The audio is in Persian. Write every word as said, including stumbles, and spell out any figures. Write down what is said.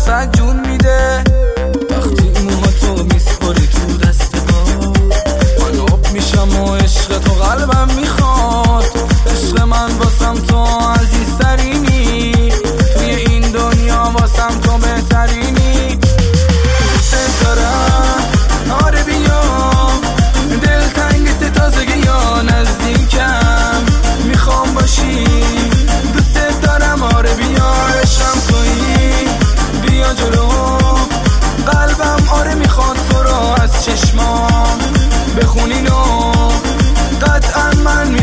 واسه جون میده. وقتی موها تو میسپاری تو دست با من آب میشم و عشق تو قلبم میخواد. عشق من واسم تو عزیزترینی، توی این دنیا واسم تو بهترینی. دوست دارم آره بیا، دل تنگت تازگی یا نزدیکم میخوام باشی. دوست دارم آره بیا، عشقم تویی بیا جلو. قلبم آره میخواد تو رو از چشمام بخونین و قطعا من